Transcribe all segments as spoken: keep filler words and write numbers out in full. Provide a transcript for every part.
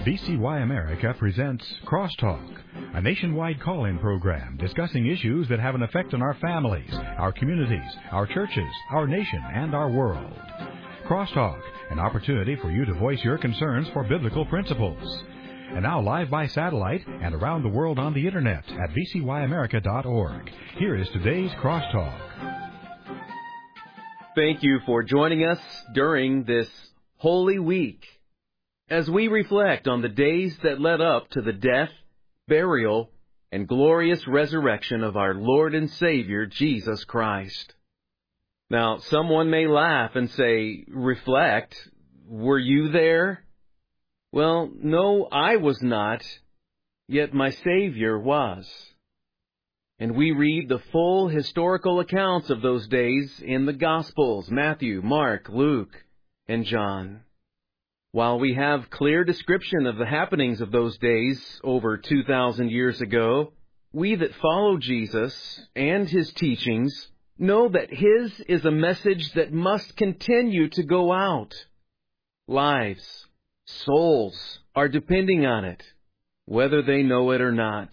V C Y America presents Crosstalk, a nationwide call-in program discussing issues that have an effect on our families, our communities, our churches, our nation, and our world. Crosstalk, an opportunity for you to voice your concerns for biblical principles. And now live by satellite and around the world on the Internet at v c y america dot org. Here is today's Crosstalk. Thank you for joining us during this Holy Week as we reflect on the days that led up to the death, burial, and glorious resurrection of our Lord and Savior, Jesus Christ. Now, someone may laugh and say, reflect, were you there? Well, no, I was not, yet my Savior was. And we read the full historical accounts of those days in the Gospels, Matthew, Mark, Luke, and John. While we have clear description of the happenings of those days over two thousand years ago, we that follow Jesus and His teachings know that His is a message that must continue to go out. Lives, souls are depending on it, whether they know it or not.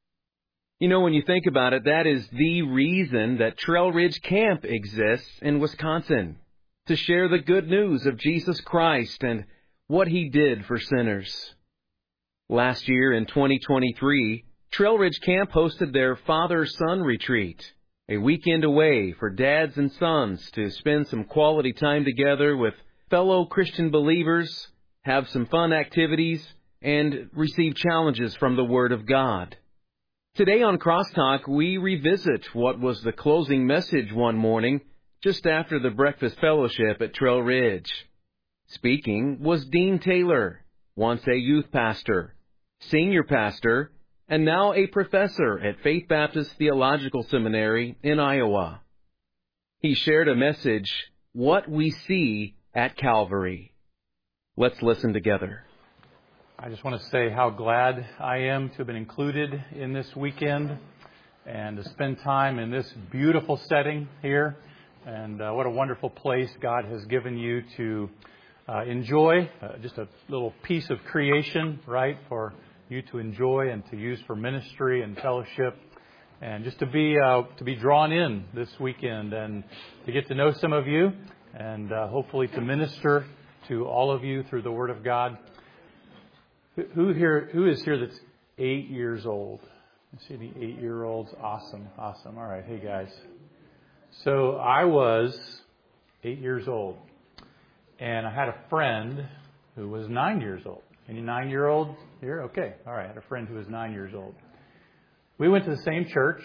You know, when you think about it, that is the reason that Trail Ridge Camp exists in Wisconsin, to share the good news of Jesus Christ and what He did for sinners. Last year in twenty twenty-three, Trail Ridge Camp hosted their father-son retreat, a weekend away for dads and sons to spend some quality time together with fellow Christian believers, have some fun activities, and receive challenges from the Word of God. Today on Crosstalk, we revisit what was the closing message one morning just after the breakfast fellowship at Trail Ridge. Speaking was Dean Taylor, once a youth pastor, senior pastor, and now a professor at Faith Baptist Theological Seminary in Iowa. He shared a message, What We See at Calvary. Let's listen together. I just want to say how glad I am to have been included in this weekend and to spend time in this beautiful setting here. And uh, what a wonderful place God has given you to uh, enjoy. Uh, just a little piece of creation, right, for you to enjoy and to use for ministry and fellowship. And just to be uh, to be drawn in this weekend and to get to know some of you and uh, hopefully to minister to all of you through the Word of God. Who here? Who is here that's eight years old? I see any eight-year-olds. Awesome, awesome. All right, hey guys. So I was eight years old, and I had a friend who was nine years old. Any nine-year-olds here? Okay, all right. I had a friend who was nine years old. We went to the same church,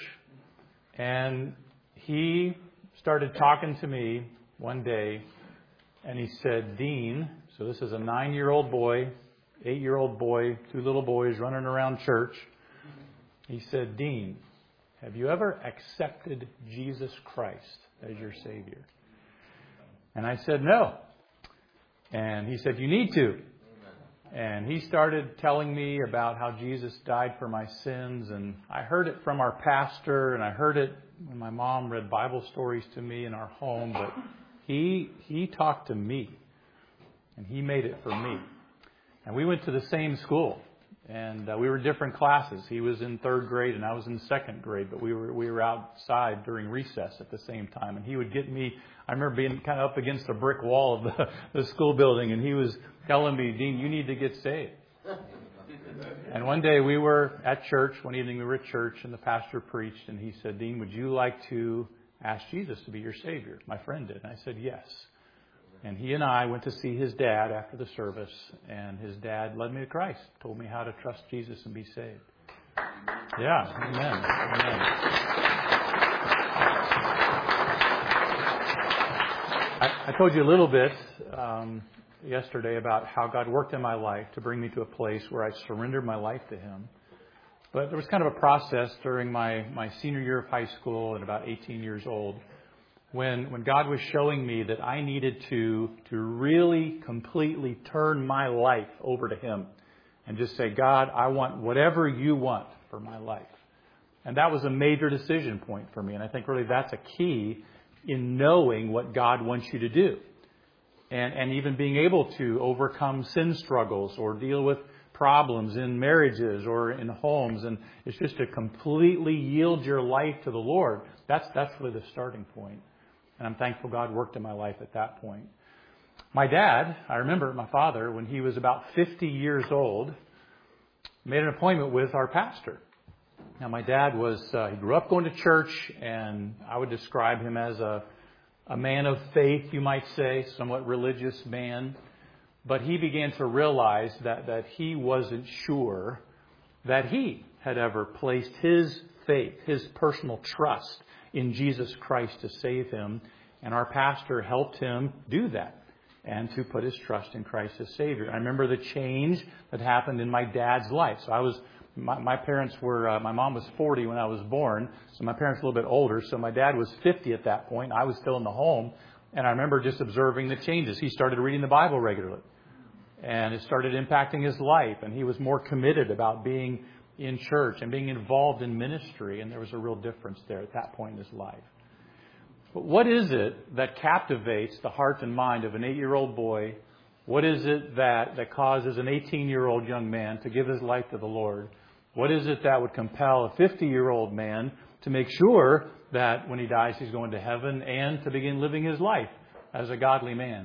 and he started talking to me one day, and he said, "Dean," so this is a nine-year-old boy. Eight-year-old boy, two little boys running around church. He said, "Dean, have you ever accepted Jesus Christ as your Savior?" And I said, "No." And he said, "You need to." And he started telling me about how Jesus died for my sins. And I heard it from our pastor, and I heard it when my mom read Bible stories to me in our home. But he he talked to me, and he made it for me. And we went to the same school, and uh, we were different classes. He was in third grade, and I was in second grade, but we were we were outside during recess at the same time. And he would get me, I remember being kind of up against a brick wall of the, the school building, and he was telling me, "Dean, you need to get saved." And one day we were at church, one evening we were at church, and the pastor preached, and he said, "Dean, would you like to ask Jesus to be your Savior?" My friend did, and I said, "Yes." And he and I went to see his dad after the service, and his dad led me to Christ, told me how to trust Jesus and be saved. Yeah, amen, amen. I, I told you a little bit um, yesterday about how God worked in my life to bring me to a place where I surrendered my life to Him. But there was kind of a process during my, my senior year of high school and about eighteen years old, When when God was showing me that I needed to to really completely turn my life over to Him and just say, "God, I want whatever you want for my life." And that was a major decision point for me. And I think really that's a key in knowing what God wants you to do. And, and even being able to overcome sin struggles or deal with problems in marriages or in homes, and it's just to completely yield your life to the Lord. That's that's really the starting point. And I'm thankful God worked in my life at that point. My dad, I remember my father, when he was about fifty years old, made an appointment with our pastor. Now, my dad was, uh, he grew up going to church, and I would describe him as a, a man of faith, you might say, somewhat religious man. But he began to realize that, that he wasn't sure that he had ever placed his faith, his personal trust in Jesus Christ to save him. And our pastor helped him do that and to put his trust in Christ as Savior. I remember the change that happened in my dad's life. So I was, my, my parents were, uh, my mom was forty when I was born. So my parents were a little bit older. So my dad was fifty at that point. I was still in the home. And I remember just observing the changes. He started reading the Bible regularly. And it started impacting his life. And he was more committed about being in church and being involved in ministry. And there was a real difference there at that point in his life. But what is it that captivates the heart and mind of an eight-year-old boy? What is it that, that causes an eighteen-year-old young man to give his life to the Lord? What is it that would compel a fifty-year-old man to make sure that when he dies he's going to heaven and to begin living his life as a godly man?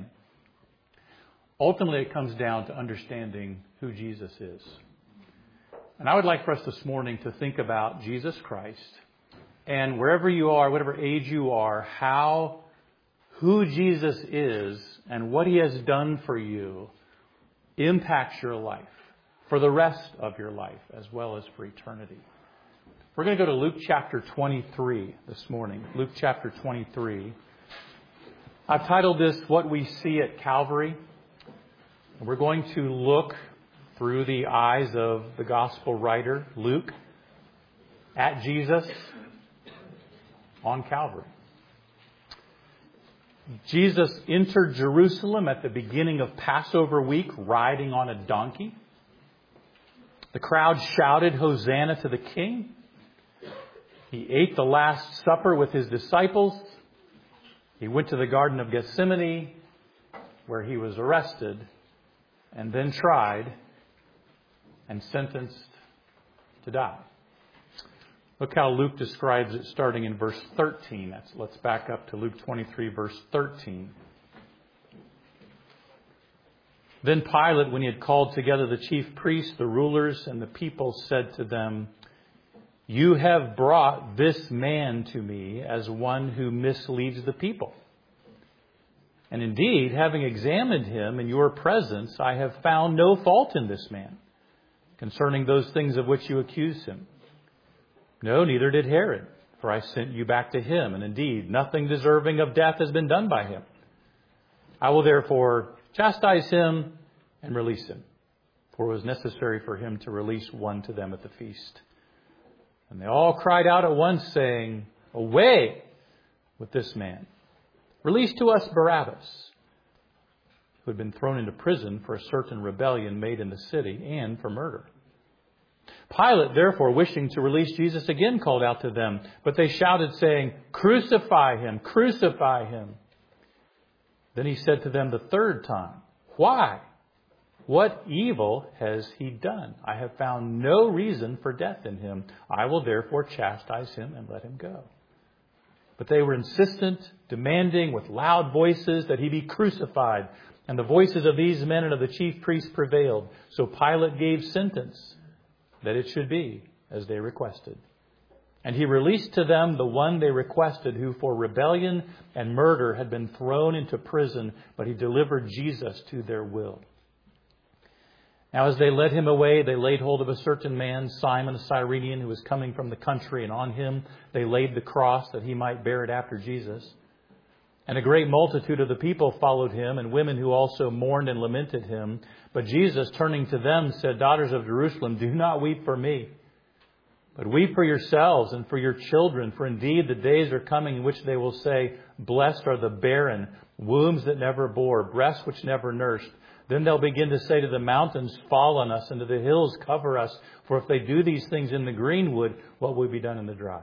Ultimately, it comes down to understanding who Jesus is. And I would like for us this morning to think about Jesus Christ. And wherever you are, whatever age you are, how, who Jesus is and what He has done for you impacts your life for the rest of your life as well as for eternity. We're going to go to Luke chapter twenty-three this morning. Luke chapter twenty-three. I've titled this, What We See at Calvary. We're going to look through the eyes of the gospel writer, Luke, at Jesus on Calvary. Jesus entered Jerusalem at the beginning of Passover week riding on a donkey. The crowd shouted, Hosanna to the King. He ate the Last Supper with His disciples. He went to the Garden of Gethsemane, where He was arrested and then tried and sentenced to die. Look how Luke describes it starting in verse thirteen. That's, let's back up to Luke twenty-three, verse thirteen. Then Pilate, when he had called together the chief priests, the rulers, and the people, said to them, You have brought this man to me as one who misleads the people. And indeed, having examined him in your presence, I have found no fault in this man concerning those things of which you accuse him. No, neither did Herod, for I sent you back to him, and indeed, nothing deserving of death has been done by him. I will therefore chastise him and release him, for it was necessary for him to release one to them at the feast. And they all cried out at once, saying, Away with this man! Release to us Barabbas, who had been thrown into prison for a certain rebellion made in the city and for murder. Pilate, therefore, wishing to release Jesus, again called out to them, but they shouted, saying, Crucify him! Crucify him! Then he said to them the third time, Why? What evil has he done? I have found no reason for death in him. I will therefore chastise him and let him go. But they were insistent, demanding with loud voices that he be crucified. And the voices of these men and of the chief priests prevailed. So Pilate gave sentence that it should be as they requested. And he released to them the one they requested, who for rebellion and murder had been thrown into prison, but he delivered Jesus to their will. Now as they led him away, they laid hold of a certain man, Simon a Cyrenian, who was coming from the country, and on him they laid the cross that he might bear it after Jesus. And a great multitude of the people followed him, and women who also mourned and lamented him. But Jesus, turning to them, said, Daughters of Jerusalem, do not weep for me, but weep for yourselves and for your children. For indeed the days are coming in which they will say, Blessed are the barren, wombs that never bore, breasts which never nursed. Then they'll begin to say to the mountains, Fall on us, and to the hills, cover us. For if they do these things in the greenwood, what will be done in the dry?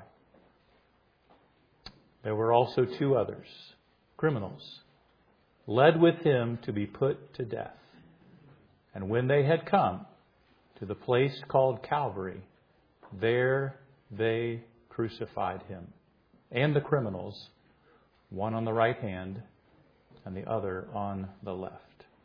There were also two others, criminals, led with him to be put to death. And when they had come, to the place called Calvary. There they crucified him and the criminals, one on the right hand and the other on the left.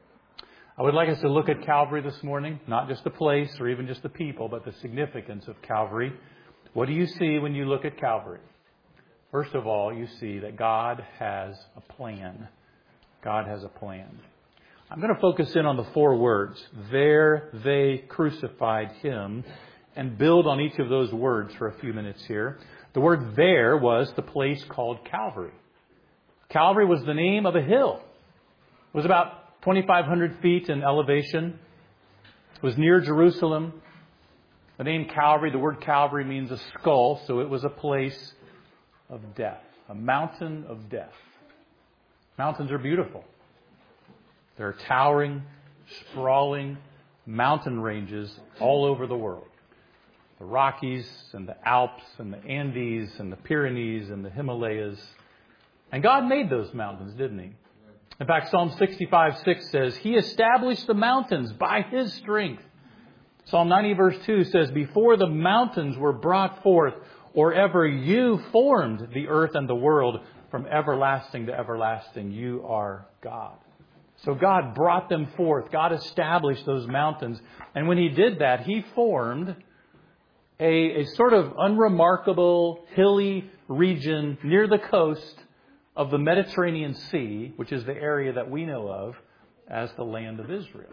I would like us to look at Calvary this morning, not just the place or even just the people, but the significance of Calvary. What do you see when you look at Calvary? First of all, you see that God has a plan. God has a plan. I'm going to focus in on the four words, there they crucified him, and build on each of those words for a few minutes here. The word there was the place called Calvary. Calvary was the name of a hill. It was about twenty-five hundred feet in elevation. It was near Jerusalem. The name Calvary, the word Calvary means a skull, so it was a place of death, a mountain of death. Mountains are beautiful. There are towering, sprawling mountain ranges all over the world. The Rockies and the Alps and the Andes and the Pyrenees and the Himalayas. And God made those mountains, didn't He? In fact, Psalm sixty-five six says, He established the mountains by His strength. Psalm ninety verse two says, before the mountains were brought forth, or ever you formed the earth and the world, from everlasting to everlasting, you are God. So God brought them forth. God established those mountains. And when He did that, He formed a, a sort of unremarkable, hilly region near the coast of the Mediterranean Sea, which is the area that we know of as the land of Israel.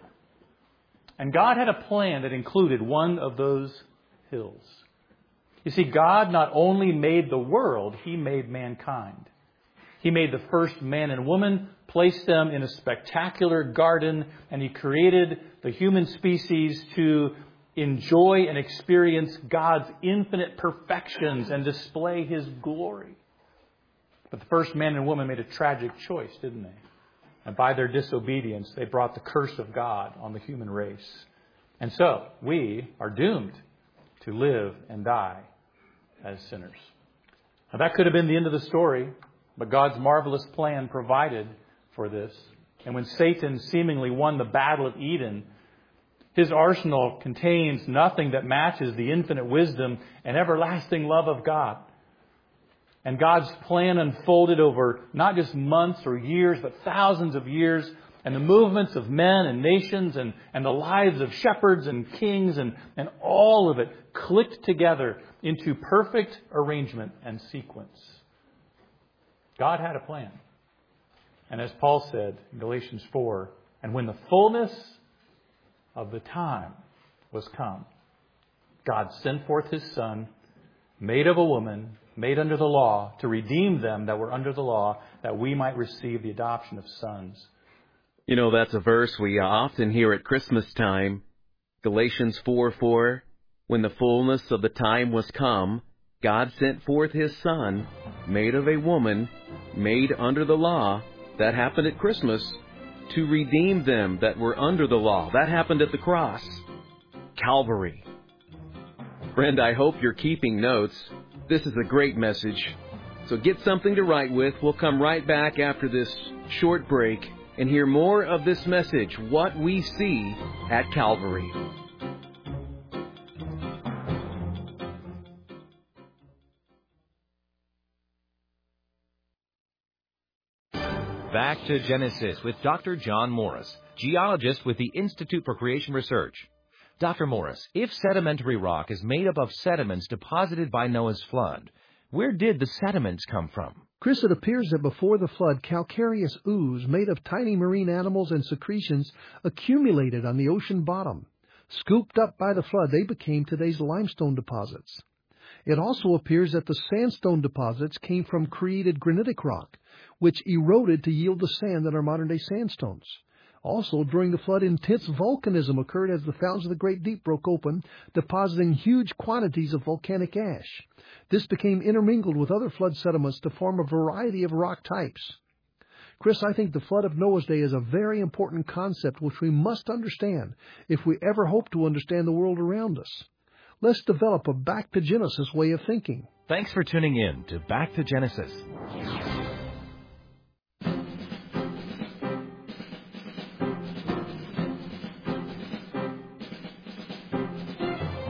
And God had a plan that included one of those hills. You see, God not only made the world, He made mankind. He made the first man and woman, placed them in a spectacular garden, and He created the human species to enjoy and experience God's infinite perfections and display His glory. But the first man and woman made a tragic choice, didn't they? And by their disobedience, they brought the curse of God on the human race. And so, we are doomed to live and die as sinners. Now, that could have been the end of the story, but God's marvelous plan provided for this. And when Satan seemingly won the battle of Eden, his arsenal contains nothing that matches the infinite wisdom and everlasting love of God. And God's plan unfolded over not just months or years, but thousands of years. And the movements of men and nations and, and the lives of shepherds and kings and, and all of it clicked together into perfect arrangement and sequence. God had a plan. And as Paul said in Galatians four, and when the fullness of the time was come, God sent forth His Son, made of a woman, made under the law, to redeem them that were under the law, that we might receive the adoption of sons. You know, that's a verse we often hear at Christmas time. Galatians four four, when the fullness of the time was come, God sent forth His Son, made of a woman, made under the law. That happened at Christmas, to redeem them that were under the law. That happened at the cross. Calvary. Friend, I hope you're keeping notes. This is a great message. So get something to write with. We'll come right back after this short break and hear more of this message, what we see at Calvary. Back to Genesis with Doctor John Morris, geologist with the Institute for Creation Research. Doctor Morris, if sedimentary rock is made up of sediments deposited by Noah's flood, where did the sediments come from? Chris, it appears that before the flood, calcareous ooze made of tiny marine animals and secretions accumulated on the ocean bottom. Scooped up by the flood, they became today's limestone deposits. It also appears that the sandstone deposits came from created granitic rock, which eroded to yield the sand that are modern-day sandstones. Also, during the flood, intense volcanism occurred as the fountains of the Great Deep broke open, depositing huge quantities of volcanic ash. This became intermingled with other flood sediments to form a variety of rock types. Chris, I think the flood of Noah's day is a very important concept which we must understand if we ever hope to understand the world around us. Let's develop a Back to Genesis way of thinking. Thanks for tuning in to Back to Genesis.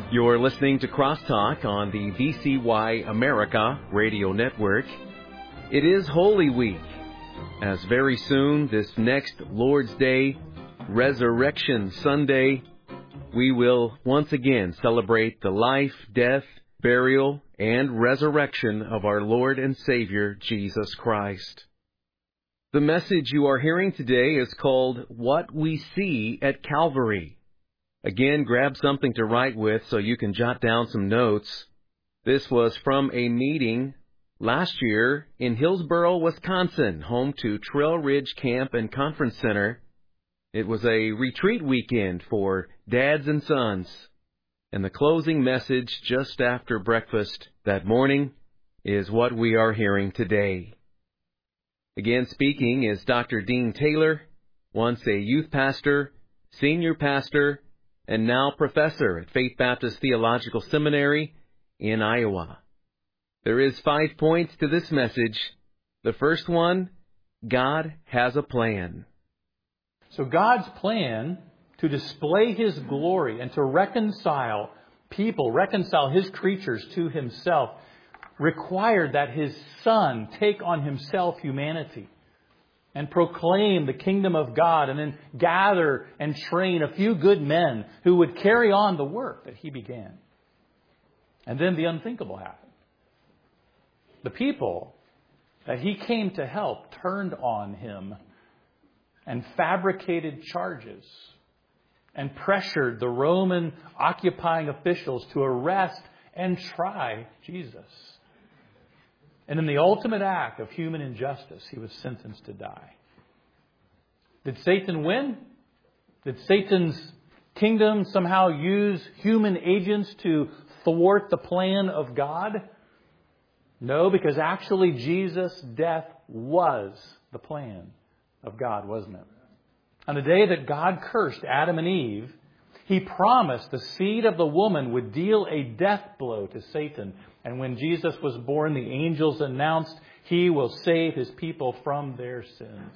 You're listening to Crosstalk on the V C Y America radio network. It is Holy Week, as very soon, this next Lord's Day, Resurrection Sunday, we will once again celebrate the life, death, burial, and resurrection of our Lord and Savior, Jesus Christ. The message you are hearing today is called What We See at Calvary. Again, grab something to write with so you can jot down some notes. This was from a meeting last year in Hillsboro, Wisconsin, home to Trail Ridge Camp and Conference Center. It was a retreat weekend for dads and sons. And the closing message just after breakfast that morning is what we are hearing today. Again, speaking is Doctor Dean Taylor, once a youth pastor, senior pastor, and now professor at Faith Baptist Theological Seminary in Iowa. There is five points to this message. The first one, God has a plan. So God's plan to display His glory and to reconcile people, reconcile His creatures to Himself, required that His Son take on Himself humanity and proclaim the kingdom of God, and then gather and train a few good men who would carry on the work that He began. And then the unthinkable happened. The people that He came to help turned on Him and fabricated charges and pressured the Roman occupying officials to arrest and try Jesus. And in the ultimate act of human injustice, He was sentenced to die. Did Satan win? Did Satan's kingdom somehow use human agents to thwart the plan of God? No, because actually Jesus' death was the plan of God, wasn't it? On the day that God cursed Adam and Eve, He promised the seed of the woman would deal a death blow to Satan. And when Jesus was born, the angels announced He will save His people from their sins.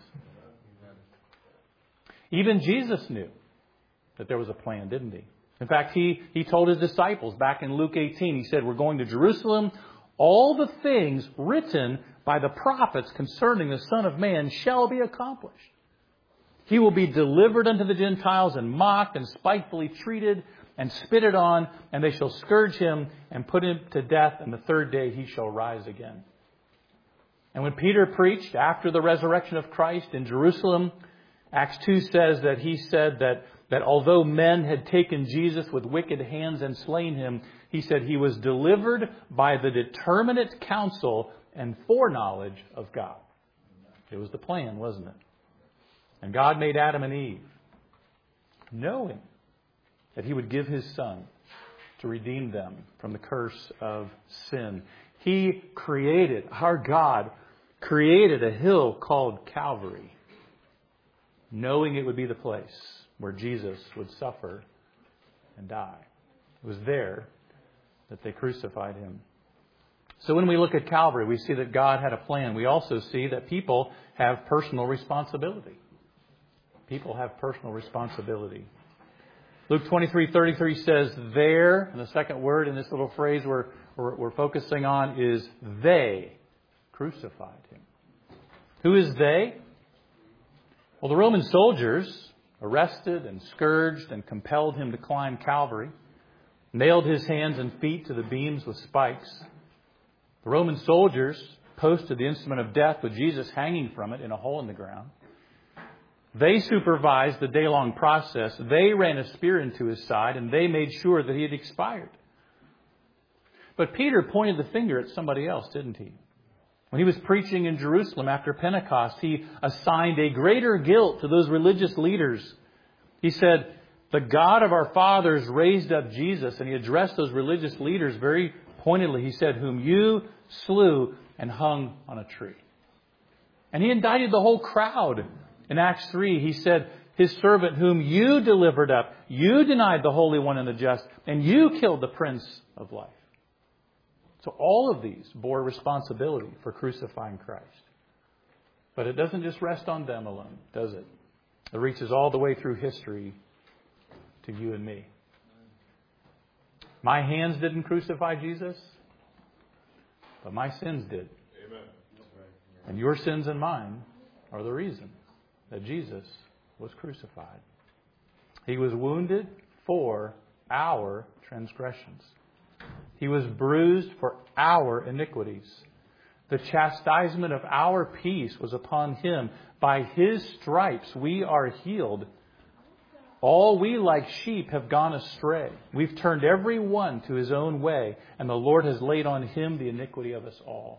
Even Jesus knew that there was a plan, didn't He? In fact, He, he told His disciples back in Luke eighteen, He said, we're going to Jerusalem. All the things written by the prophets concerning the Son of Man shall be accomplished. He will be delivered unto the Gentiles and mocked and spitefully treated and spitted on, and they shall scourge Him and put Him to death, and the third day He shall rise again. And when Peter preached after the resurrection of Christ in Jerusalem, Acts two says that he said that, that although men had taken Jesus with wicked hands and slain Him, he said He was delivered by the determinate counsel and foreknowledge of God. It was the plan, wasn't it? And God made Adam and Eve knowing that He would give His Son to redeem them from the curse of sin. He created, our God created a hill called Calvary, knowing it would be the place where Jesus would suffer and die. It was there that they crucified Him. So when we look at Calvary, we see that God had a plan. We also see that people have personal responsibility. People have personal responsibility. Luke twenty-three thirty-three says, there, and the second word in this little phrase we're, we're, we're focusing on is they crucified Him. Who is they? Well, the Roman soldiers arrested and scourged and compelled Him to climb Calvary, nailed His hands and feet to the beams with spikes. The Roman soldiers posted the instrument of death with Jesus hanging from it in a hole in the ground. They supervised the day-long process. They ran a spear into His side, and they made sure that He had expired. But Peter pointed the finger at somebody else, didn't he? When he was preaching in Jerusalem after Pentecost, he assigned a greater guilt to those religious leaders. He said, the God of our fathers raised up Jesus, and He addressed those religious leaders very pointedly. He said, whom you slew and hung on a tree. And He indicted the whole crowd. In Acts three, He said, His servant whom you delivered up, you denied the Holy One and the just, and you killed the Prince of Life. So all of these bore responsibility for crucifying Christ. But it doesn't just rest on them alone, does it? It reaches all the way through history to you and me. My hands didn't crucify Jesus, but my sins did. Amen. And your sins and mine are the reason that Jesus was crucified. He was wounded for our transgressions. He was bruised for our iniquities. The chastisement of our peace was upon Him. By His stripes we are healed. All we like sheep have gone astray. We've turned every one to his own way, and the Lord has laid on Him the iniquity of us all.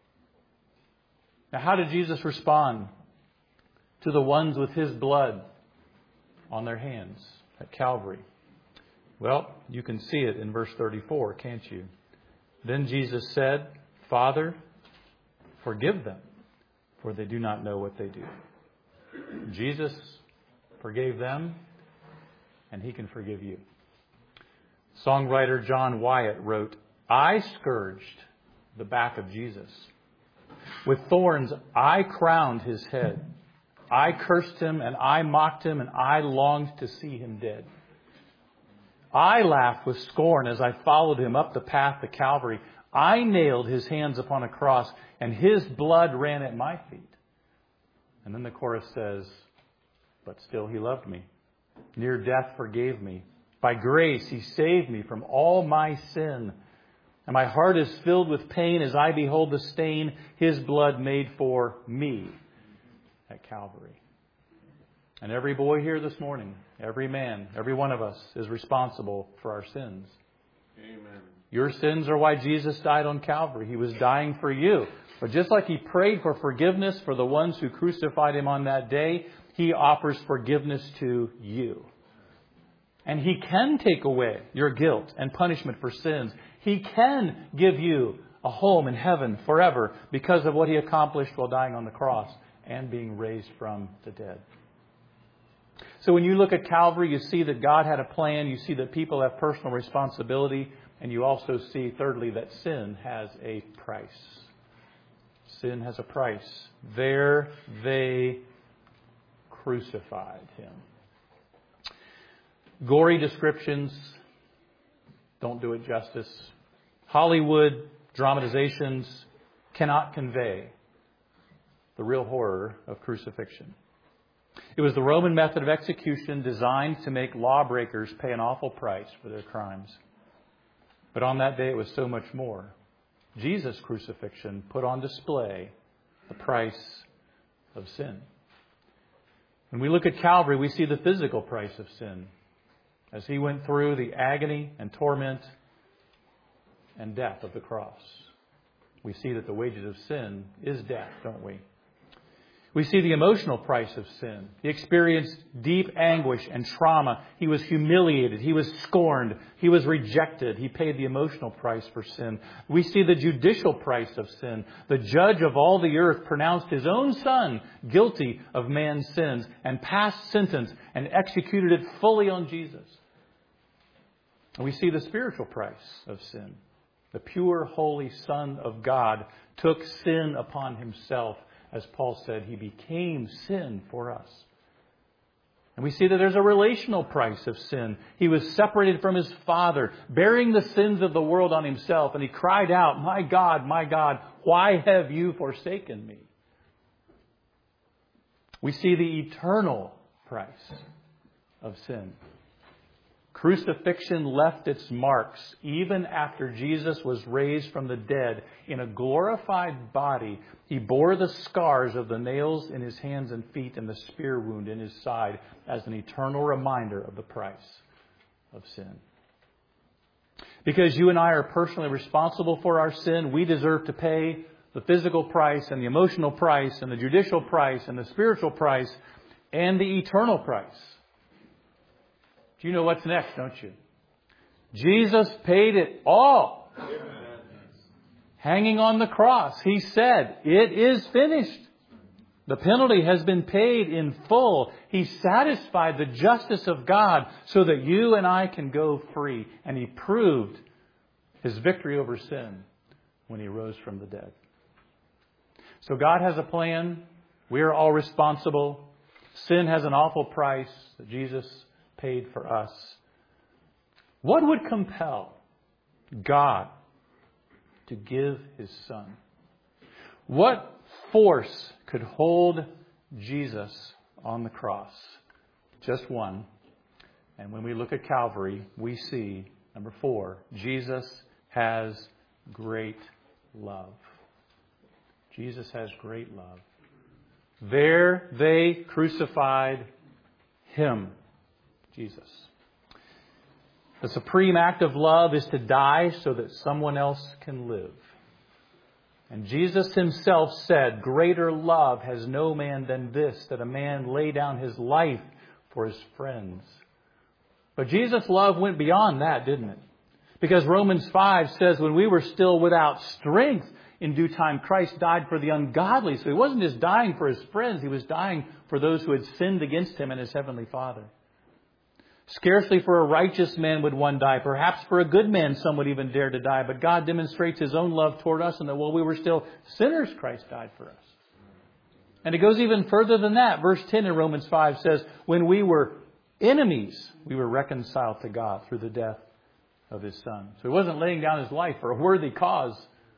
Now, how did Jesus respond to the ones with His blood on their hands at Calvary? Well, you can see it in verse thirty-four, can't you? Then Jesus said, Father, forgive them, for they do not know what they do. Jesus forgave them, and He can forgive you. Songwriter John Wyatt wrote, I scourged the back of Jesus. With thorns I crowned His head. I cursed Him and I mocked Him and I longed to see Him dead. I laughed with scorn as I followed Him up the path to Calvary. I nailed His hands upon a cross and His blood ran at my feet. And then the chorus says, but still He loved me. Near death forgave me. By grace He saved me from all my sin. And my heart is filled with pain as I behold the stain His blood made for me at Calvary. And every boy here this morning, every man, every one of us is responsible for our sins. Amen. Your sins are why Jesus died on Calvary. He was dying for you. But just like He prayed for forgiveness for the ones who crucified Him on that day, He offers forgiveness to you. And He can take away your guilt and punishment for sins. He can give you a home in heaven forever because of what He accomplished while dying on the cross and being raised from the dead. So when you look at Calvary, you see that God had a plan. You see that people have personal responsibility. And you also see, thirdly, that sin has a price. Sin has a price. There they crucified Him. Gory descriptions don't do it justice. Hollywood dramatizations cannot convey the real horror of crucifixion. It was the Roman method of execution designed to make lawbreakers pay an awful price for their crimes. But on that day it was so much more. Jesus' crucifixion put on display the price of sin. When we look at Calvary, we see the physical price of sin as He went through the agony and torment and death of the cross. We see that the wages of sin is death, don't we? We see the emotional price of sin. He experienced deep anguish and trauma. He was humiliated. He was scorned. He was rejected. He paid the emotional price for sin. We see the judicial price of sin. The judge of all the earth pronounced His own Son guilty of man's sins and passed sentence and executed it fully on Jesus. And we see the spiritual price of sin. The pure, holy Son of God took sin upon Himself. As Paul said, He became sin for us. And we see that there's a relational price of sin. He was separated from His Father, bearing the sins of the world on Himself. And He cried out, my God, my God, why have you forsaken me? We see the eternal price of sin. Crucifixion left its marks even after Jesus was raised from the dead in a glorified body. He bore the scars of the nails in His hands and feet and the spear wound in His side as an eternal reminder of the price of sin. Because you and I are personally responsible for our sin, we deserve to pay the physical price and the emotional price and the judicial price and the spiritual price and the eternal price. Do you know what's next, don't you? Jesus paid it all. Amen. Hanging on the cross, He said, it is finished. The penalty has been paid in full. He satisfied the justice of God so that you and I can go free. And He proved His victory over sin when He rose from the dead. So God has a plan. We are all responsible. Sin has an awful price that Jesus paid for us. What would compel God to give His Son. What force could hold Jesus on the cross? Just one. And when we look at Calvary, we see, number four, Jesus has great love. Jesus has great love. There they crucified Him, Jesus. The supreme act of love is to die so that someone else can live. And Jesus Himself said, greater love has no man than this, that a man lay down his life for his friends. But Jesus' love went beyond that, didn't it? Because Romans five says, when we were still without strength, in due time Christ died for the ungodly. So He wasn't just dying for His friends, He was dying for those who had sinned against Him and His heavenly Father. Scarcely for a righteous man would one die. Perhaps for a good man some would even dare to die. But God demonstrates His own love toward us, and that while we were still sinners, Christ died for us. And it goes even further than that. Verse ten in Romans five says, when we were enemies, we were reconciled to God through the death of His Son. So He wasn't laying down His life for a worthy cause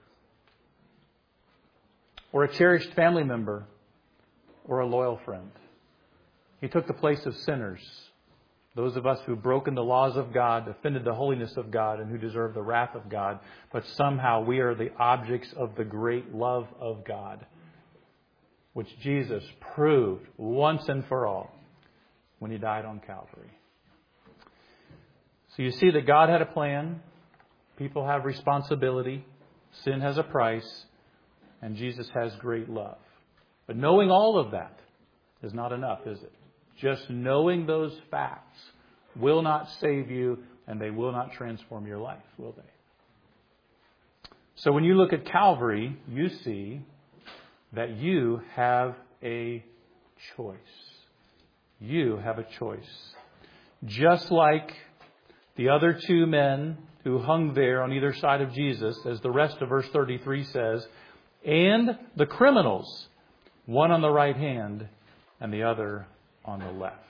or a cherished family member or a loyal friend. He took the place of sinners, those of us who've broken the laws of God, offended the holiness of God, and who deserve the wrath of God. But somehow we are the objects of the great love of God, which Jesus proved once and for all when He died on Calvary. So you see that God had a plan. People have responsibility. Sin has a price. And Jesus has great love. But knowing all of that is not enough, is it? Just knowing those facts will not save you, and they will not transform your life, will they? So when you look at Calvary, you see that you have a choice. You have a choice. Just like the other two men who hung there on either side of Jesus, as the rest of verse thirty-three says, and the criminals, one on the right hand and the other on the left.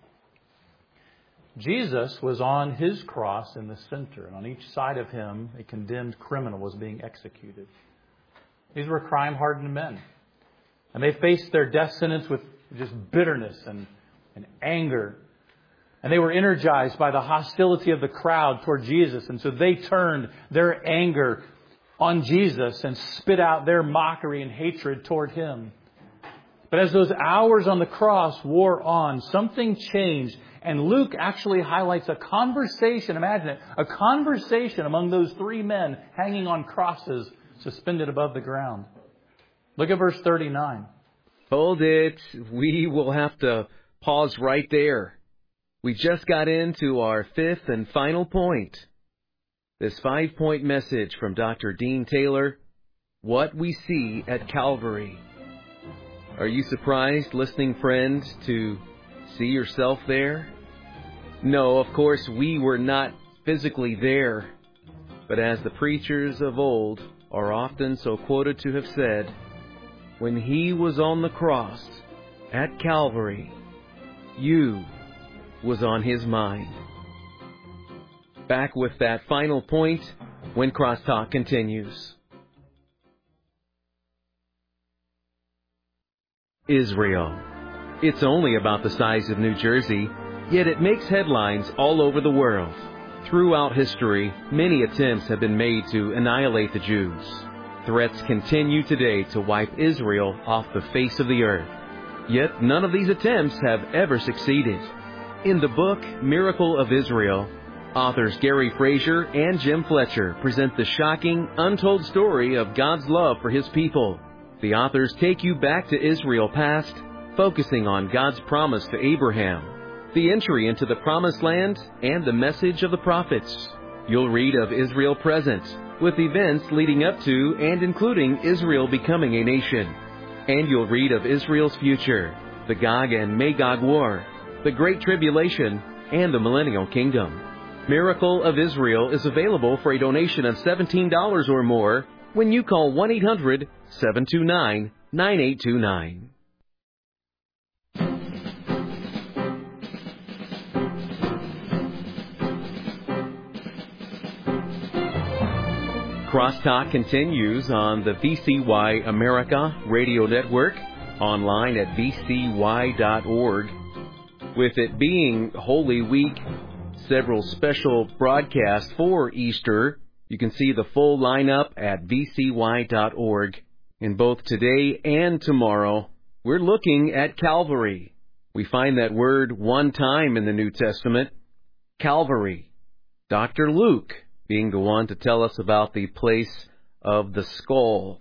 Jesus was on His cross in the center, and on each side of Him, a condemned criminal was being executed. These were crime-hardened men. And they faced their death sentence with just bitterness and, and anger. And they were energized by the hostility of the crowd toward Jesus. And so they turned their anger on Jesus and spit out their mockery and hatred toward Him. But as those hours on the cross wore on, something changed. And Luke actually highlights a conversation, imagine it, a conversation among those three men hanging on crosses suspended above the ground. Look at verse thirty-nine. Hold it. We will have to pause right there. We just got into our fifth and final point. This five-point message from Doctor Dean Taylor, what we see at Calvary. Are you surprised, listening friend, to see yourself there? No, of course, we were not physically there. But as the preachers of old are often so quoted to have said, when He was on the cross at Calvary, you was on His mind. Back with that final point when Crosstalk continues. Israel. It's only about the size of New Jersey, yet it makes headlines all over the world. Throughout history, many attempts have been made to annihilate the Jews. Threats continue today to wipe Israel off the face of the earth. Yet none of these attempts have ever succeeded. In the book Miracle of Israel, authors Gary Frazier and Jim Fletcher present the shocking, untold story of God's love for His people. The authors take you back to Israel past, focusing on God's promise to Abraham, the entry into the Promised Land, and the message of the prophets. You'll read of Israel present, with events leading up to and including Israel becoming a nation. And you'll read of Israel's future, the Gog and Magog War, the Great Tribulation, and the Millennial Kingdom. Miracle of Israel is available for a donation of seventeen dollars or more when you call one eight hundred, seven two nine, nine eight two nine. Crosstalk continues on the V C Y America Radio Network, online at v c y dot org. With it being Holy Week, several special broadcasts for Easter. You can see the full lineup at v c y dot org. In both today and tomorrow, we're looking at Calvary. We find that word one time in the New Testament, Calvary. Doctor Luke being the one to tell us about the place of the skull.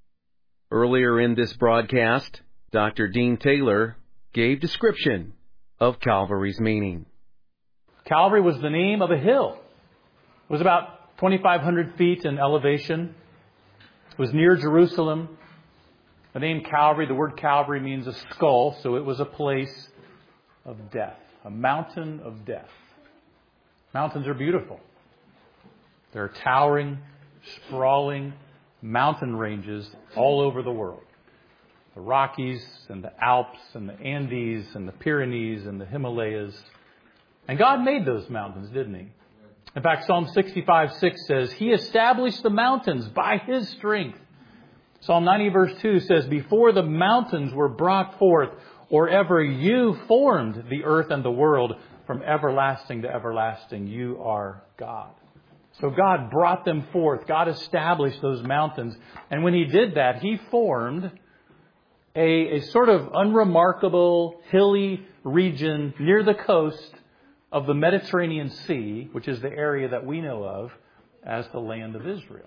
Earlier in this broadcast, Doctor Dean Taylor gave description of Calvary's meaning. Calvary was the name of a hill. It was about twenty-five hundred feet in elevation. It was near Jerusalem. The name Calvary, the word Calvary means a skull, so it was a place of death, a mountain of death. Mountains are beautiful. There are towering, sprawling mountain ranges all over the world. The Rockies and the Alps and the Andes and the Pyrenees and the Himalayas. And God made those mountains, didn't He? In fact, Psalm sixty-five six says, He established the mountains by His strength. Psalm ninety verse two says, Before the mountains were brought forth, or ever you formed the earth and the world, from everlasting to everlasting, you are God. So God brought them forth. God established those mountains. And when He did that, He formed a, a sort of unremarkable, hilly region near the coast of the Mediterranean Sea, which is the area that we know of as the land of Israel.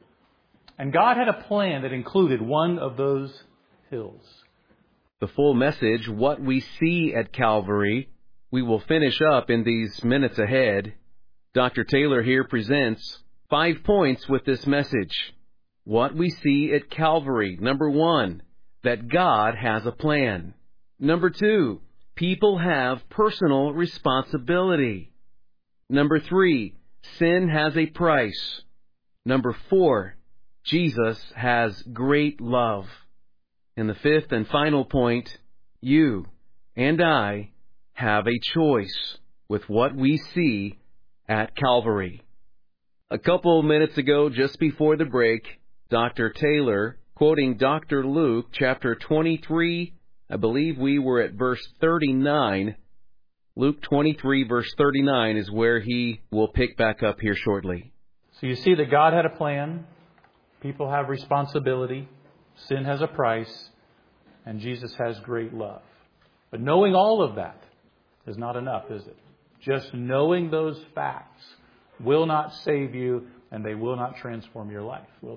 And God had a plan that included one of those hills. The full message, what we see at Calvary, we will finish up in these minutes ahead. Doctor Taylor here presents five points with this message. What we see at Calvary. Number one, that God has a plan. Number two, people have personal responsibility. Number three, sin has a price. Number four, Jesus has great love. And the fifth and final point, you and I have a choice with what we see at Calvary. A couple minutes ago, just before the break, Doctor Taylor, quoting Doctor Luke, chapter twenty-three, I believe we were at verse thirty-nine. Luke twenty-three, verse thirty-nine is where he will pick back up here shortly. So you see that God had a plan. People have responsibility. Sin has a price. And Jesus has great love. But knowing all of that is not enough, is it? Just knowing those facts will not save you, and they will not transform your life, will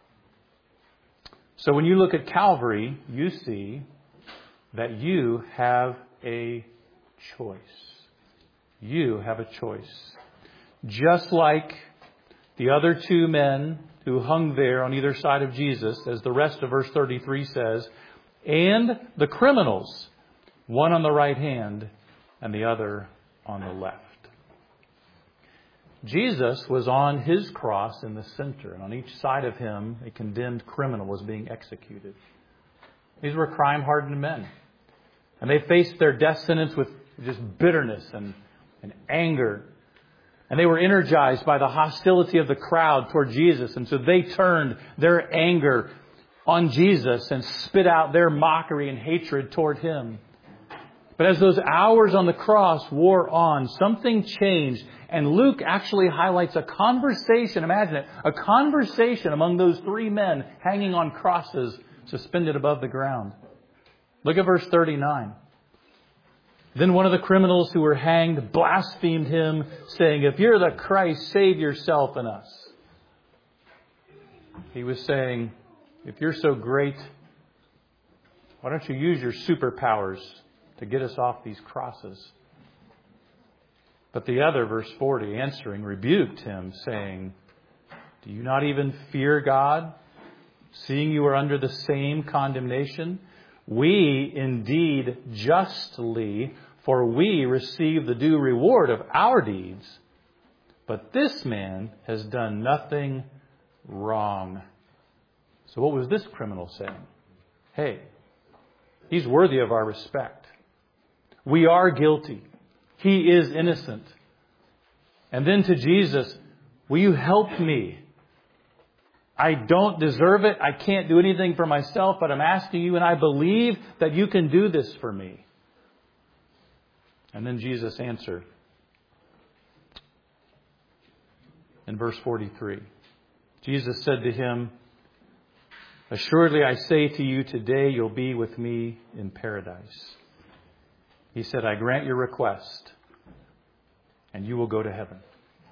they? So when you look at Calvary, you see that you have a choice. You have a choice. Just like the other two men who hung there on either side of Jesus, as the rest of verse thirty-three says, and the criminals, one on the right hand and the other on the left. Jesus was on His cross in the center, and on each side of Him, a condemned criminal was being executed. These were crime-hardened men. And they faced their death sentence with just bitterness and, and anger. And they were energized by the hostility of the crowd toward Jesus. And so they turned their anger on Jesus and spit out their mockery and hatred toward Him. But as those hours on the cross wore on, something changed. And Luke actually highlights a conversation, imagine it, a conversation among those three men hanging on crosses suspended above the ground. Look at verse thirty-nine. Then one of the criminals who were hanged blasphemed Him, saying, If you're the Christ, save yourself and us. He was saying, if you're so great, why don't you use your superpowers to get us off these crosses? But the other, verse forty, answering, rebuked him, saying, Do you not even fear God, seeing you are under the same condemnation? We indeed justly, for we receive the due reward of our deeds. But this man has done nothing wrong. So what was this criminal saying? Hey, he's worthy of our respect. We are guilty. He is innocent. And then to Jesus, will you help me? I don't deserve it. I can't do anything for myself, but I'm asking you, and I believe that you can do this for me. And then Jesus answered in verse forty-three. Jesus said to him, "Assuredly I say to you, today you'll be with me in paradise." He said, "I grant your request, and you will go to heaven."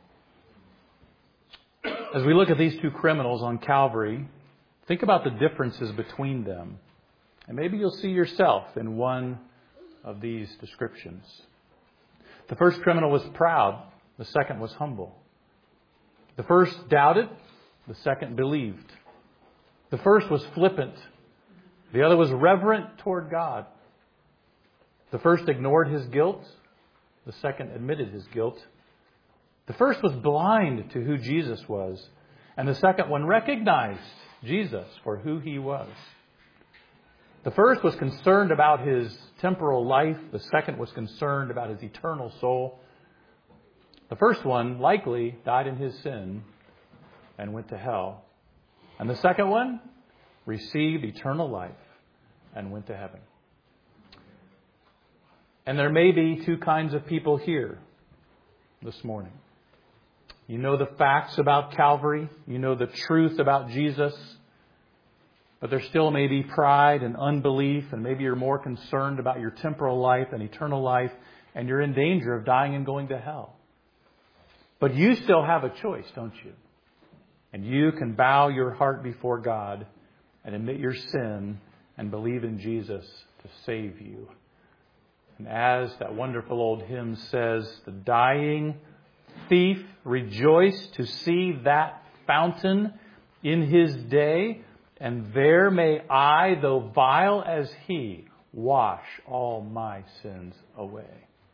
As we look at these two criminals on Calvary, think about the differences between them. And maybe you'll see yourself in one of these descriptions. The first criminal was proud. The second was humble. The first doubted. The second believed. The first was flippant. The other was reverent toward God. The first ignored his guilt. The second admitted his guilt. The first was blind to who Jesus was. And the second one recognized Jesus for who he was. The first was concerned about his temporal life. The second was concerned about his eternal soul. The first one likely died in his sin and went to hell. And the second one received eternal life and went to heaven. And there may be two kinds of people here this morning. You know the facts about Calvary. You know the truth about Jesus. But there still may be pride and unbelief, and maybe you're more concerned about your temporal life and eternal life, and you're in danger of dying and going to hell. But you still have a choice, don't you? And you can bow your heart before God and admit your sin and believe in Jesus to save you. And as that wonderful old hymn says, the dying thief rejoiced to see that fountain in his day, and there may I, though vile as he, wash all my sins away.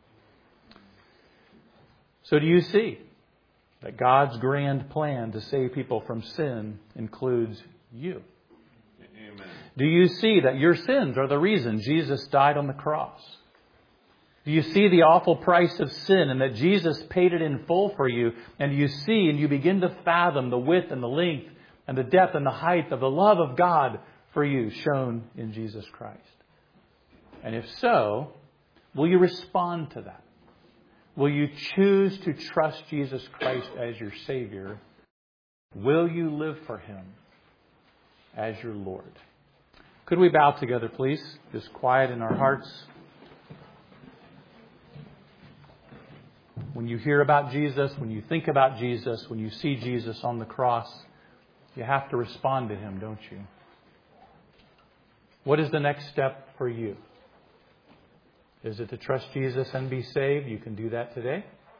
So do you see that God's grand plan to save people from sin includes you? Amen. Do you see that your sins are the reason Jesus died on the cross? Do you see the awful price of sin and that Jesus paid it in full for you? And do you see and you begin to fathom the width and the length and the depth and the height of the love of God for you shown in Jesus Christ? And if so, will you respond to that? Will you choose to trust Jesus Christ as your Savior? Will you live for Him as your Lord? Could we bow together, please? Just quiet in our hearts. When you hear about Jesus, when you think about Jesus, when you see Jesus on the cross, you have to respond to Him, don't you? What is the next step for you? Is it to trust Jesus and be saved? You can do that today.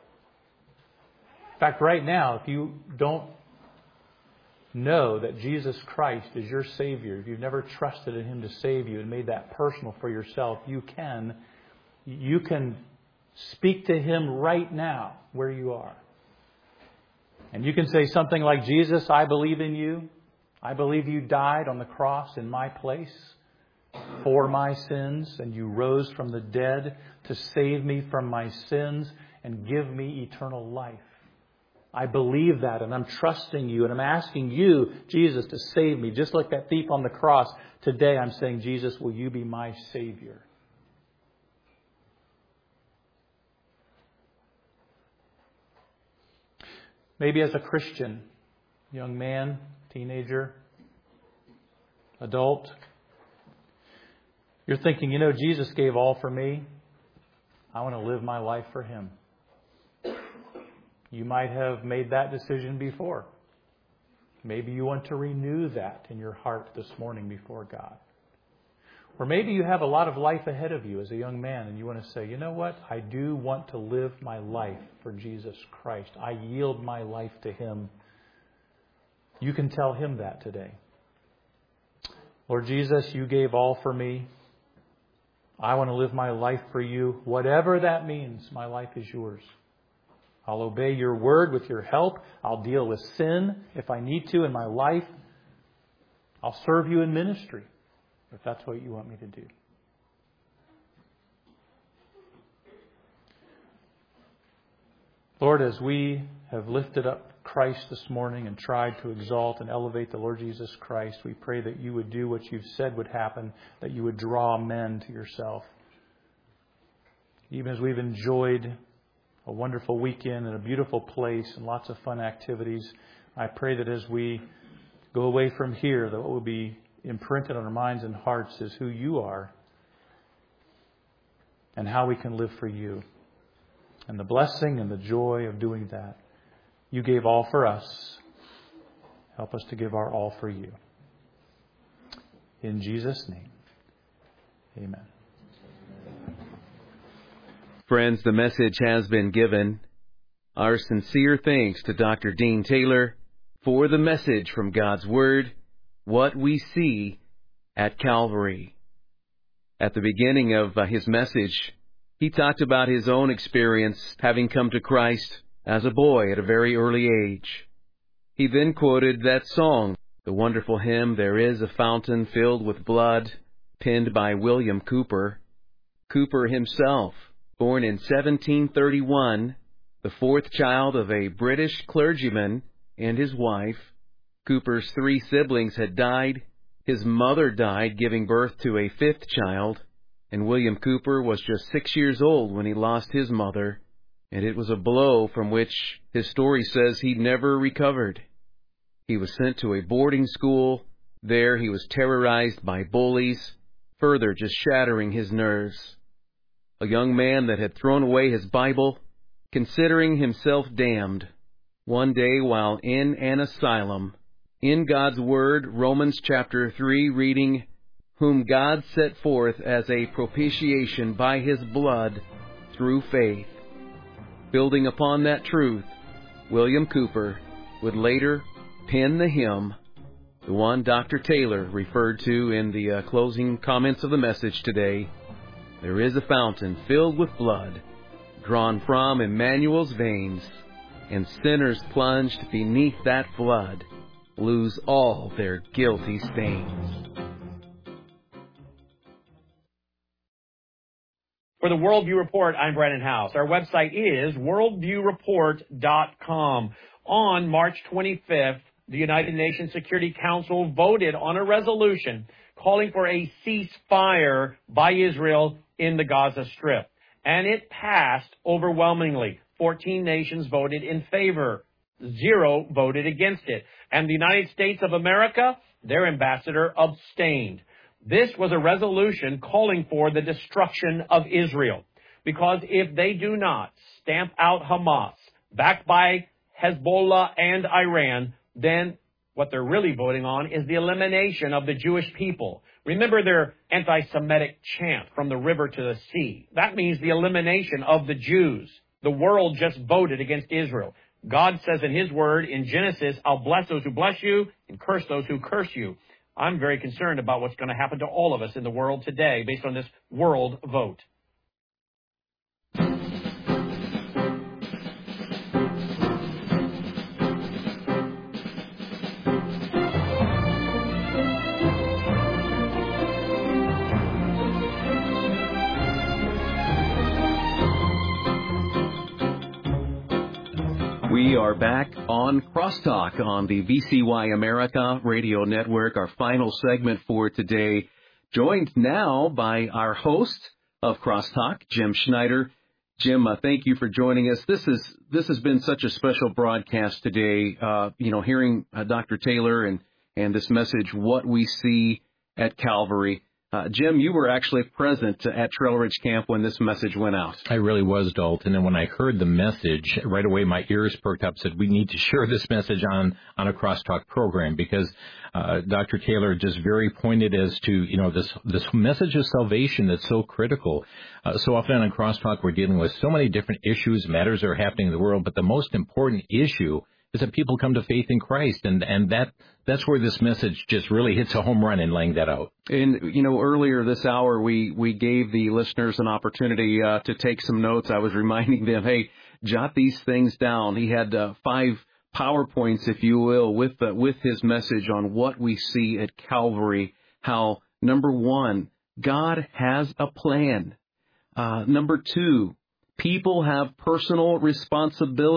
In fact, right now, if you don't know that Jesus Christ is your Savior, if you've never trusted in Him to save you and made that personal for yourself, you can, you can speak to Him right now where you are. And you can say something like, Jesus, I believe in you. I believe you died on the cross in my place for my sins, and you rose from the dead to save me from my sins and give me eternal life. I believe that, and I'm trusting you, and I'm asking you, Jesus, to save me. Just like that thief on the cross, today I'm saying, Jesus, will you be my Savior? Maybe as a Christian, young man, teenager, adult, you're thinking, you know, Jesus gave all for me. I want to live my life for Him. You might have made that decision before. Maybe you want to renew that in your heart this morning before God. Or maybe you have a lot of life ahead of you as a young man and you want to say, you know what? I do want to live my life for Jesus Christ. I yield my life to Him. You can tell Him that today. Lord Jesus, you gave all for me. I want to live my life for you. Whatever that means, my life is yours. I'll obey your word with your help. I'll deal with sin if I need to in my life. I'll serve you in ministry if that's what you want me to do. Lord, as we have lifted up Christ this morning and tried to exalt and elevate the Lord Jesus Christ, we pray that you would do what you've said would happen, that you would draw men to yourself. Even as we've enjoyed a wonderful weekend in a beautiful place and lots of fun activities, I pray that as we go away from here, that what will be imprinted on our minds and hearts is who you are and how we can live for you. And the blessing and the joy of doing that. You gave all for us. Help us to give our all for you. In Jesus' name, amen. Friends, the message has been given. Our sincere thanks to Doctor Dean Taylor for the message from God's Word, What We See at Calvary. At the beginning of uh, his message, he talked about his own experience having come to Christ as a boy at a very early age. He then quoted that song, the wonderful hymn, There is a Fountain Filled with Blood, penned by William Cowper. Cowper himself, born in seventeen thirty-one, the fourth child of a British clergyman and his wife. Cowper's three siblings had died. His mother died, giving birth to a fifth child. And William Cowper was just six years old when he lost his mother, and it was a blow from which his story says he never recovered. He was sent to a boarding school. There he was terrorized by bullies, further just shattering his nerves. A young man that had thrown away his Bible, considering himself damned. One day while in an asylum, in God's Word, Romans chapter three, reading, whom God set forth as a propitiation by His blood through faith. Building upon that truth, William Cowper would later pen the hymn, the one Doctor Taylor referred to in the uh, closing comments of the message today. There is a fountain filled with blood, drawn from Emmanuel's veins, and sinners plunged beneath that flood lose all their guilty stains. For the Worldview Report, I'm Brandon House. Our website is worldview report dot com. On March twenty-fifth, the United Nations Security Council voted on a resolution calling for a ceasefire by Israel in the Gaza Strip. And it passed overwhelmingly. fourteen nations voted in favor. Zero voted against it. And the United States of America, their ambassador, abstained. This was a resolution calling for the destruction of Israel. Because if they do not stamp out Hamas, backed by Hezbollah and Iran, then what they're really voting on is the elimination of the Jewish people. Remember their anti-Semitic chant, from the river to the sea. That means the elimination of the Jews. The world just voted against Israel. God says in His Word in Genesis, I'll bless those who bless you and curse those who curse you. I'm very concerned about what's going to happen to all of us in the world today based on this world vote. We are back on Crosstalk on the V C Y America Radio Network, our final segment for today, joined now by our host of Crosstalk, Jim Schneider. Jim, uh, thank you for joining us. This is this has been such a special broadcast today, uh, you know, hearing uh, Doctor Taylor and, and this message, What We See at Calvary. Uh, Jim, you were actually present at Trail Ridge Camp when this message went out. I really was, Dalton. And when I heard the message, right away my ears perked up, said we need to share this message on, on a Crosstalk program, because uh, Doctor Taylor just very pointed as to, you know, this, this message of salvation that's so critical. Uh, so often on Crosstalk we're dealing with so many different issues, matters that are happening in the world, but the most important issue is that people come to faith in Christ, and, and that that's where this message just really hits a home run in laying that out. And, you know, earlier this hour, we, we gave the listeners an opportunity uh, to take some notes. I was reminding them, hey, jot these things down. He had uh, five PowerPoints, if you will, with uh, with his message on what we see at Calvary, how, number one, God has a plan. Uh, number two, people have personal responsibility.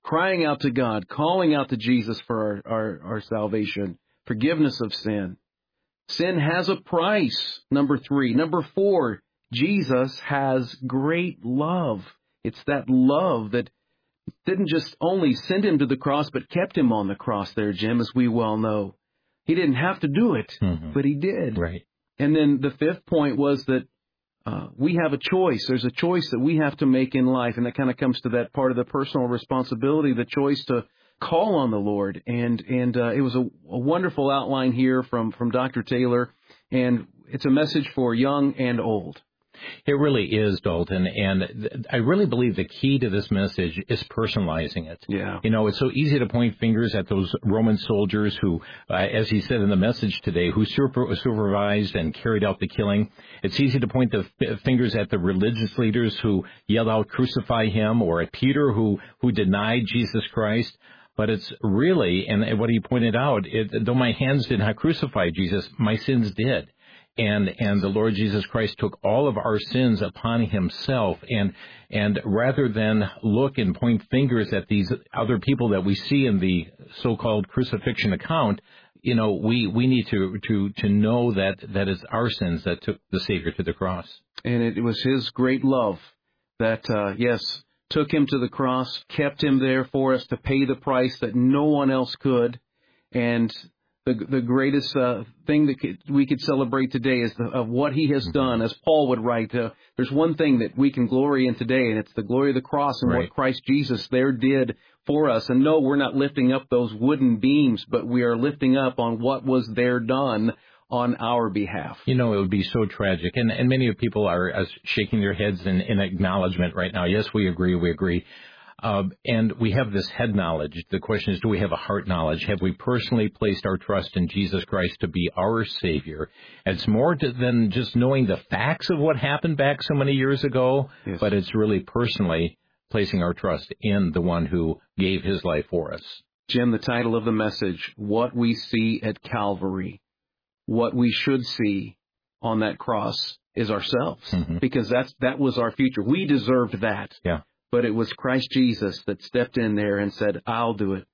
crying out to God, calling out to Jesus for our, our, our salvation, forgiveness of sin. Sin has a price, number three. Number four, Jesus has great love. It's that love that didn't just only send him to the cross, but kept him on the cross there, Jim, as we well know. He didn't have to do it, mm-hmm. but he did. Right. And then the fifth point was that uh, we have a choice. There's a choice that we have to make in life, and that kind of comes to that part of the personal responsibility, the choice to call on the Lord. And and uh, it was a, a wonderful outline here from, from Doctor Taylor, and it's a message for young and old. It really is, Dalton, and th- I really believe the key to this message is personalizing it. Yeah. You know, it's so easy to point fingers at those Roman soldiers who, uh, as he said in the message today, who super- supervised and carried out the killing. It's easy to point the f- fingers at the religious leaders who yelled out, "Crucify him," or at Peter who, who denied Jesus Christ. But it's really, and what he pointed out, it, though my hands did not crucify Jesus, my sins did. And and the Lord Jesus Christ took all of our sins upon himself. And and rather than look and point fingers at these other people that we see in the so-called crucifixion account, you know, we, we need to, to, to know that, that it's our sins that took the Savior to the cross. And it was his great love that, uh, yes, took him to the cross, kept him there for us to pay the price that no one else could. And the the greatest uh, thing that could, we could celebrate today is the, of what he has done. As Paul would write, uh, there's one thing that we can glory in today, and it's the glory of the cross and right. what Christ Jesus there did for us. And no, we're not lifting up those wooden beams, but we are lifting up on what was there done on our behalf. You know, it would be so tragic. And, and many of people are uh, shaking their heads in, in acknowledgement right now. Yes, we agree, we agree. Uh, and we have this head knowledge. The question is, do we have a heart knowledge? Have we personally placed our trust in Jesus Christ to be our Savior? It's more to, than just knowing the facts of what happened back so many years ago, yes. but it's really personally placing our trust in the one who gave his life for us. Jim, the title of the message, What We See at Calvary. What we should see on that cross is ourselves, mm-hmm. because that's that was our future. We deserved that. Yeah. But it was Christ Jesus that stepped in there and said, I'll do it.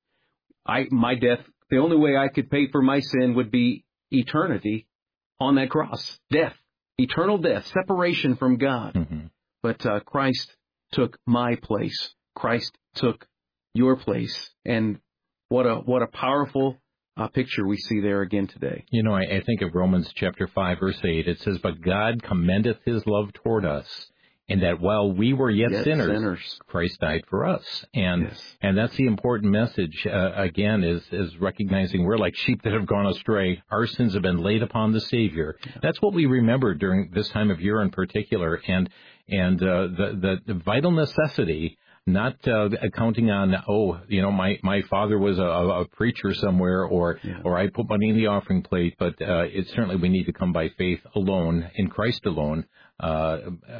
I my death, the only way I could pay for my sin would be eternity on that cross. Death, eternal death, separation from God. Mm-hmm. But uh, Christ took my place. Christ took your place. And what a what a powerful uh, picture we see there again today. You know, I, I think of Romans chapter five, verse eight. It says, but God commendeth his love toward us, and that while we were yet, yet sinners, sinners, Christ died for us. And yes. and that's the important message, uh, again, is, is recognizing we're like sheep that have gone astray. Our sins have been laid upon the Savior. Yeah. That's what we remember during this time of year in particular. And and uh, the, the, the vital necessity, not uh, counting on, oh, you know, my, my father was a, a preacher somewhere, or yeah. or I put money in the offering plate, but uh, it's certainly we need to come by faith alone, in Christ alone, uh,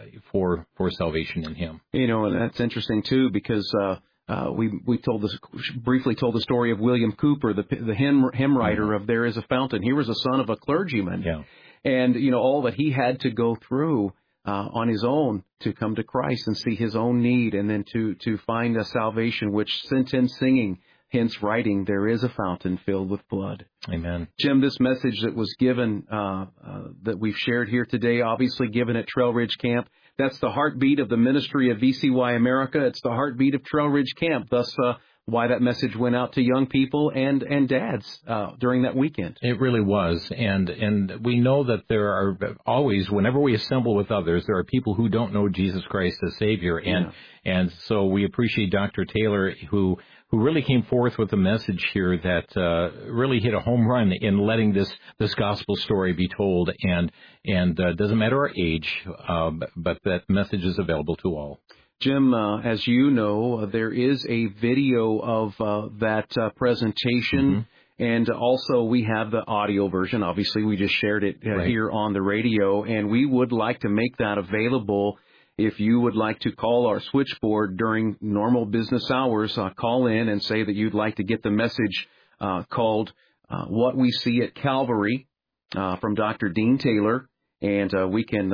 for for salvation in him. You know, and that's interesting, too, because uh, uh, we we told this, briefly told the story of William Cooper, the the hymn, hymn writer mm-hmm. of There Is a Fountain. He was a son of a clergyman. Yeah. And, you know, all that he had to go through Uh, on his own to come to Christ and see his own need, and then to, to find a salvation which sent him singing, hence writing, There is a fountain filled with blood. Amen. Jim, this message that was given, uh, uh, that we've shared here today, obviously given at Trail Ridge Camp, that's the heartbeat of the ministry of V C Y America. It's the heartbeat of Trail Ridge Camp. Thus, uh, why that message went out to young people and, and dads uh, during that weekend. It really was. And and we know that there are always, whenever we assemble with others, there are people who don't know Jesus Christ as Savior. And yeah. and so we appreciate Doctor Taylor, who who really came forth with a message here that uh, really hit a home run in letting this, this gospel story be told. And, and uh, doesn't matter our age, uh, but that message is available to all. Jim, uh, as you know, uh, there is a video of uh, that uh, presentation, mm-hmm. and also we have the audio version. Obviously, we just shared it uh, right. here on the radio, and we would like to make that available. If you would like to call our switchboard during normal business hours, uh, call in and say that you'd like to get the message uh, called uh, What We See at Calvary uh, from Doctor Dean Taylor, and uh, we can uh,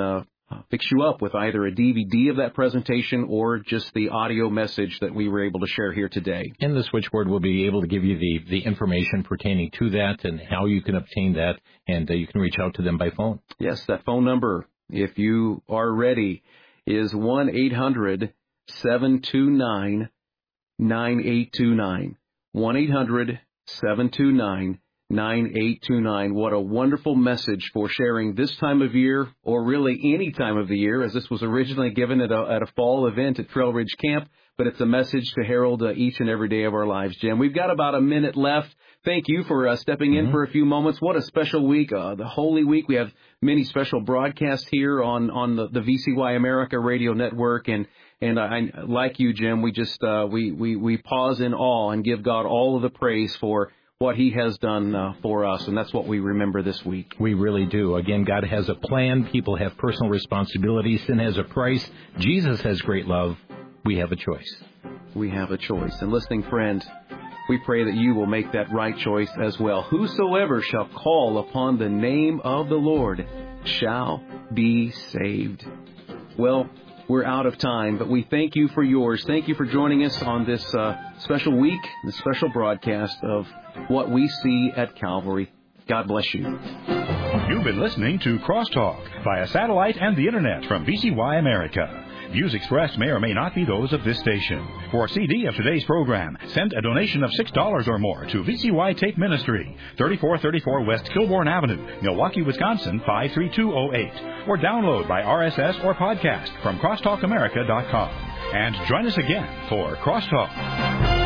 uh, fix you up with either a D V D of that presentation or just the audio message that we were able to share here today. And the switchboard will be able to give you the, the information pertaining to that and how you can obtain that, and uh, you can reach out to them by phone. Yes, that phone number, if you are ready, is one eight hundred seven two nine nine eight two nine. one eight hundred seven two nine nine eight two nine. What a wonderful message for sharing this time of year, or really any time of the year, as this was originally given at a, at a fall event at Trail Ridge Camp, but it's a message to herald uh, each and every day of our lives, Jim. We've got about a minute left. Thank you for uh, stepping in mm-hmm. for a few moments. What a special week, uh, the Holy Week. We have many special broadcasts here on, on the, the V C Y America Radio Network, and And I, like you, Jim, we just uh, we, we, we pause in awe and give God all of the praise for what He has done uh, for us, and that's what we remember this week. We really do. Again, God has a plan. People have personal responsibilities. Sin has a price. Jesus has great love. We have a choice. We have a choice. And listening friend, we pray that you will make that right choice as well. Whosoever shall call upon the name of the Lord shall be saved. Well, we're out of time, but we thank you for yours. Thank you for joining us on this uh, special week, this special broadcast of what we see at Calvary. God bless you. You've been listening to Crosstalk via satellite and the Internet from V C Y America. Views expressed may or may not be those of this station. For a C D of today's program, send a donation of six dollars or more to V C Y Tape Ministry, thirty-four thirty-four West Kilbourne Avenue, Milwaukee, Wisconsin, five three two oh eight. Or download by R S S or podcast from crosstalk america dot com. And join us again for Crosstalk.